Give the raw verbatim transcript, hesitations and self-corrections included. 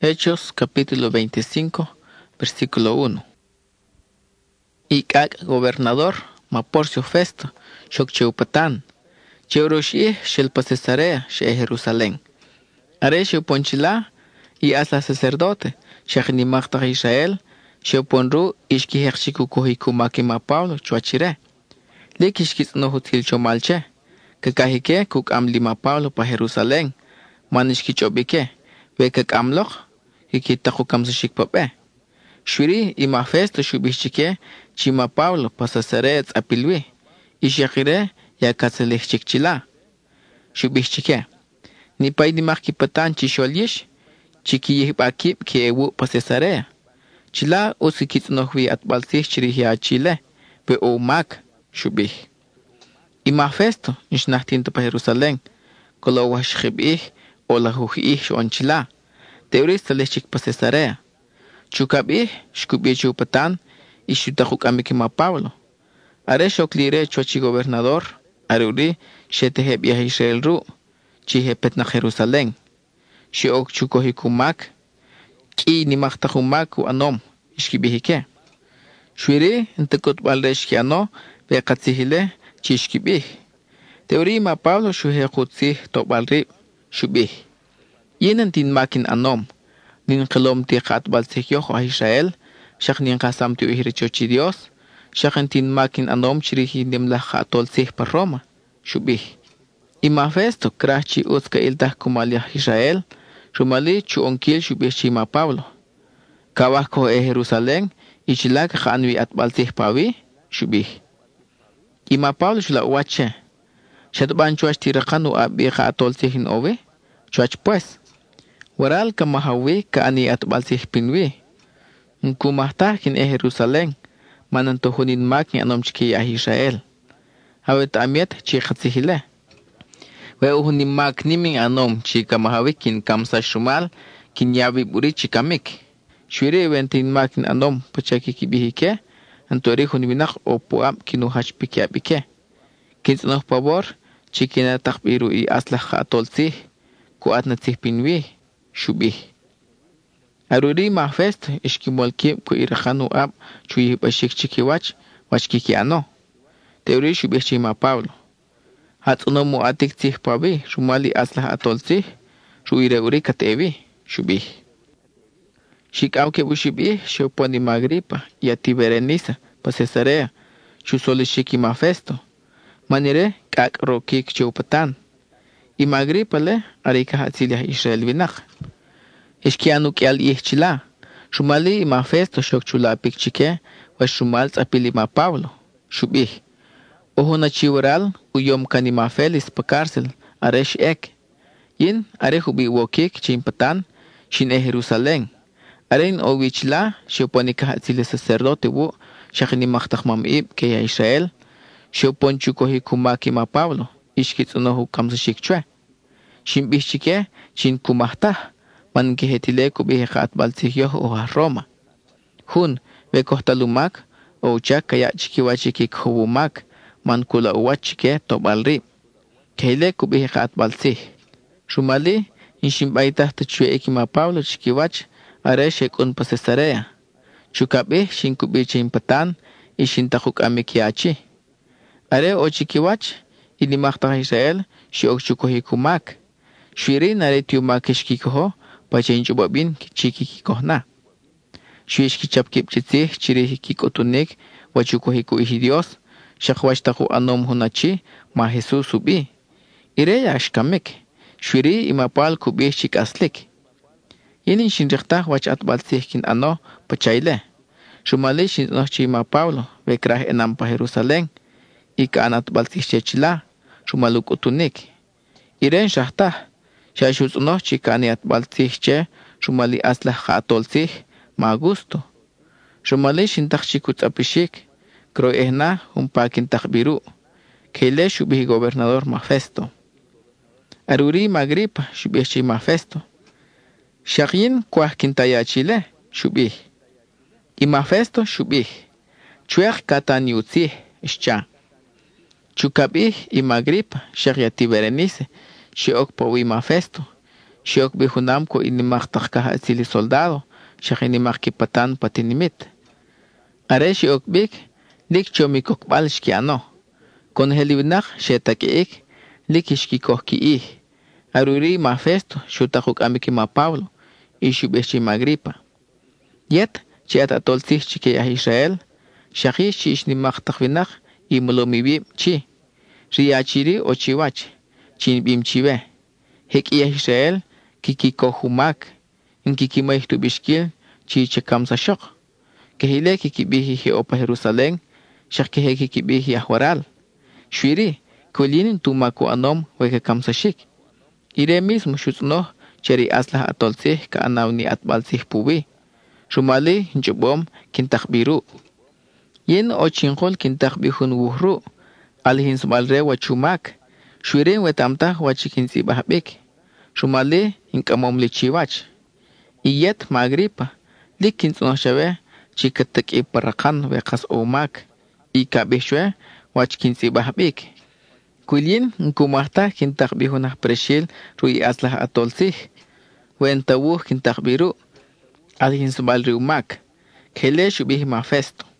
Hechos capítulo veinticinco, versículo uno. Y kak gobernador, ma Porcio Festo, shok cheupatan, cheuroshi shel Cesarea, she Jerusalén. Are ponchila y asla sacerdote, shek ni makta Israel, sheponru ishki hershiku kohiku makima Paulo, chuachire. Likishkis no hutil chomalche, kakahike kuk amlima Paulo pa Jerusalén, manishki chobike, ve kak amloch, ikitaku kamsashik pape. Shuri ima festo shubishike, chima Paulo pasasarets apilwi, ishakire ya katselechikchila. Shubishike. Ni pay ni makipatan chisholish, chiki yihbakip ki ewu pasasarea. Chila usikit nohwi at balsich chirihia chile, pe o mak, shubih. Ima festo, nishnahtinto pa Jerusalén, kolo washkhibih, o la huhih shon chila. Teorista lechik pasasarea. Chukabih, shkubih chupatan, y shutahuk amikima Paulo. Are shoklire chochi gobernador, aruri, sheteheb ya Israel ru, chihepet na Jerusalén. Shiok chukohikumak, ki ni maktahumak anom, ishkibihike. Shwiri, intekut balreshki ano, bekatsihile, chishkibih. Teori ma Paulo shuhekutsi tobalri, shubih. Yenen tin makin anom, nin kelom ti kat balsekyoh a Israel, shak nin kasam ti uhirichochi Dios, shak tin makin anom chirihi nimla katol sih pa Roma, shubih. Ima festo krachi uska iltah kumalia Israel, shumali chu onkil shubih chima Paulo. Kawah ko e Jerusalén, ichilak khanwi at balsih pawi, shubih. Ima Paulo shula uache, shatban chuach tirakanu abi katol sihin owe, chuach pues. Waral ka mahawi ka ani at balsih pinwi. Nkumahta kin e Jerusalén, manantohunin mak ni anom chiki ya Israel. Hawet amiet chi khatsihile. We uhunin mak niming anom chi ka mahawi kin kamsa shumal, kin yawi buri chikamik. Shwiri wentin mak ni anom pachaki kibihike, antori hunibinak o puab kinu hachpiki abike. Kinsnoh pabor, chikina takbiru i aslah khatol sih, kuat na sih pinwi. Shubih. Aruri ma fest ishkimolki ku irkhanu ab chuyi bashik chikiwach wachkiki ano. Teori shubih chima Paulo. Hatsuno mu atik tih pabi shumali aslah atol tih shuire uri katevi shubih. Shikaw ke bushibih shoponi Magripa yati Berenice pa Cesarea shusoli shiki ma festo. Manire kak rokik chupatan. I Magripa le arika hatzilia Israel vinak. Ishkianu kial ihchila. Shumali ima festo shok chula pikchike wa shumal apili ma Paulo. Shubih. Ohuna chiwaral uyom kanima felis pa cárcel aresh ek. Yin are hubi wokik chimpatan shin e Jerusalén. Arein owichla shoponika hatzile sacerdote wu shakini maktak mamib ke ya Israel. Shopon chukohi kumaki ma Paulo. Ishkitsunohu kamsashikchwe. Shimbishchike chin kumahtah. Man kihetile kubihe kat balsihyoh o Roma. Hun, ve kohtalumak, o chak kaya chikiwachiki khubumak, man kula uwachike tobalri. Kehile kubihe kat balsih. Shumali, inshimbaitah tachue ekima Paulo chikiwach, are shekun pa Cesarea. Chukabih shinkubi chimpatan, ishintahuk amikiachi. Are o chikiwach, inimakta Israel, shiok chukohikumak. Shwiri nare tiumakishkikoho, pachen chubabin chiki kikohna. Shuish kichapkip chitsi chirihi kikotunik wachukohiku ihi Dios shakwashtaku anom hunachi ma Jesus subi. Ireya ashkamik. Shwiri imapal kubi chikaslik. Yinin shinriktah wach atbalsih kin ano pachayle. Shumali shinnochi ma Paulo vekrah enam pa Jerusalén. Ika anatbalsih chechila. Shumaluk utunik. Iren shahtah. Shashuz uno chikani at balsihche, shumali aslah khatolsih, ma gusto. Shumali shintach chikut apishik, kro ehna un pakin takbiru. Kele shubih gobernador ma festo. Aruri Magripa shubih chi ma festo. Shakin kwah kintaya chile, shubih. I ma festo shubih. Chuech katani utzih, ischa. Chukabih i Magripa, shakyati Berenice. Shiok pawi ma festo. Xiok bijunam ko inimaktak kaha sili soldado, siya inimakipatan patinimit. Are xiok bik, lik chomikokbal xkiano. Kon heliwinak xetakiik, lik ixkikohkiih. Aruri ma Festo, xutakuk amiki ma Pablo, ixubechi ma Agripa. Yet, chiat atolsih chikeyah Israel, xaki xix nimaktak winak, imolomibib chi. Riyachiri o chiwach, chinbim chive. Hekiyah Israel, kikikohumak, inkikimaih tubishkil, chi chekamsa shok. Kehile kikibihi Jeopa Jerusalén, xak kehe kikibihi ahwaral. Shwiri, kulinin tumaku anom weke kamsashik. Ire mismo xutsunoh, cheri aslah atolsih ka anaw ni atbalsih puwi. Rumali njubom kintakbiru. Yen o chinqol kintakbihun wuhru. Alhin sumalre wachumak. Shwirin wetamtah wachikinsibahbik. Rumali inkamom lichiwach. Iyet ma Agripa. Lik kinsunoh shawe chikatak iparakan wekas omak. Ikabishwe wachikinsibahbik. Kuilin nkumahta kintakbihunah preshil rui aslah atolsih. Wentawuh kintakbiru. Alhin sumalri umak. Kele shubih ma Festo.